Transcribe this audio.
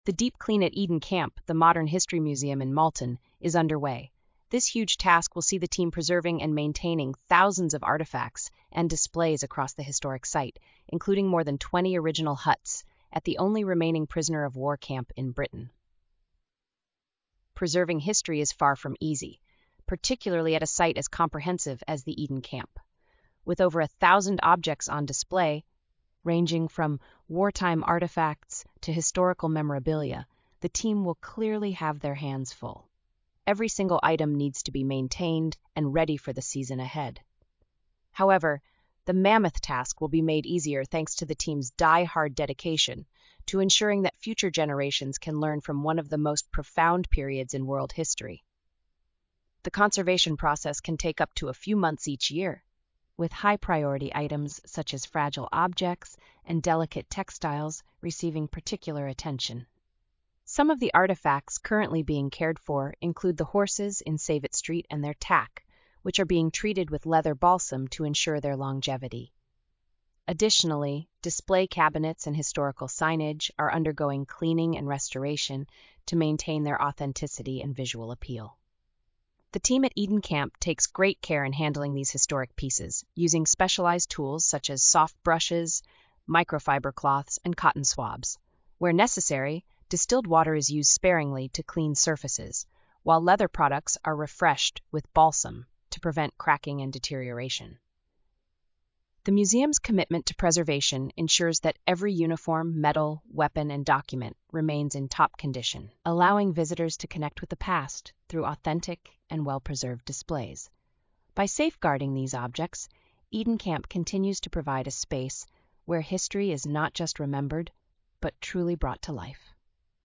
The deep clean at Eden Camp, the Modern History Museum in Malton, is underway. This huge task will see the team preserving and maintaining thousands of artifacts and displays across the historic site, including more than 20 original huts at the only remaining prisoner of war camp in Britain. Preserving history is far from easy, particularly at a site as comprehensive as the Eden Camp. With over 1,000 objects on display, ranging from wartime artifacts to historical memorabilia, the team will clearly have their hands full. Every single item needs to be maintained and ready for the season ahead. However, the mammoth task will be made easier thanks to the team's die-hard dedication to ensuring that future generations can learn from one of the most profound periods in world history. The conservation process can take up to a few months each year, with high-priority items such as fragile objects and delicate textiles receiving particular attention. Some of the artifacts currently being cared for include the horses in Save It Street and their tack, which are being treated with leather balsam to ensure their longevity. Additionally, display cabinets and historical signage are undergoing cleaning and restoration to maintain their authenticity and visual appeal. The team at Eden Camp takes great care in handling these historic pieces, using specialized tools such as soft brushes, microfiber cloths, and cotton swabs. Where necessary, distilled water is used sparingly to clean surfaces, while leather products are refreshed with balsam to prevent cracking and deterioration. The museum's commitment to preservation ensures that every uniform, medal, weapon, and document remains in top condition, allowing visitors to connect with the past through authentic and well-preserved displays. By safeguarding these objects, Eden Camp continues to provide a space where history is not just remembered, but truly brought to life.